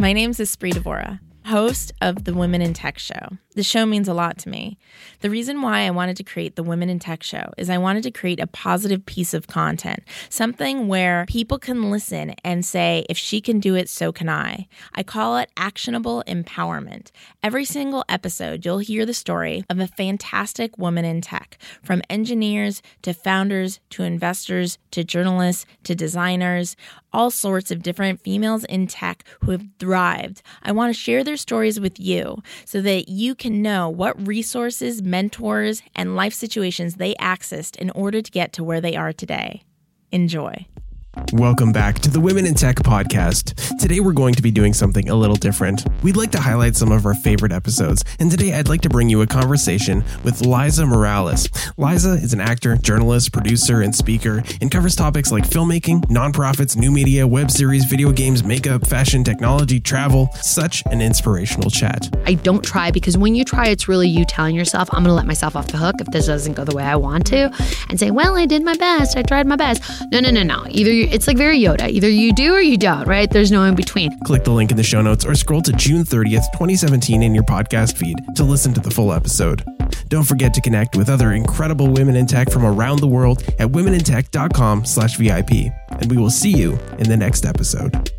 My name's Espree Devora, host of the Women in Tech Show. The show means a lot to me. The reason why I wanted to create the Women in Tech Show is I wanted to create a positive piece of content, something where people can listen and say, if she can do it, so can I. I call it actionable empowerment. Every single episode, you'll hear the story of a fantastic woman in tech, from engineers to founders to investors to journalists to designers, all sorts of different females in tech who have thrived. I want to share their stories with you so that you can know what resources, mentors, and life situations they accessed in order to get to where they are today. Enjoy. Welcome back to the Women in Tech podcast. Today we're going to be doing something a little different. We'd like to highlight some of our favorite episodes, and today I'd like to bring you a conversation with Liza Morales. Liza is an actor, journalist, producer, and speaker, and covers topics like filmmaking, nonprofits, new media, web series, video games, makeup, fashion, technology, travel. Such an inspirational chat. I don't try, because when you try, it's really you telling yourself, I'm going to let myself off the hook if this doesn't go the way I want to, and say, well, I did my best. I tried my best. No. It's like very Yoda. Either you do or you don't, right? There's no in between. Click the link in the show notes or scroll to June 30th, 2017 in your podcast feed to listen to the full episode. Don't forget to connect with other incredible women in tech from around the world at womenintech.com/VIP. And we will see you in the next episode.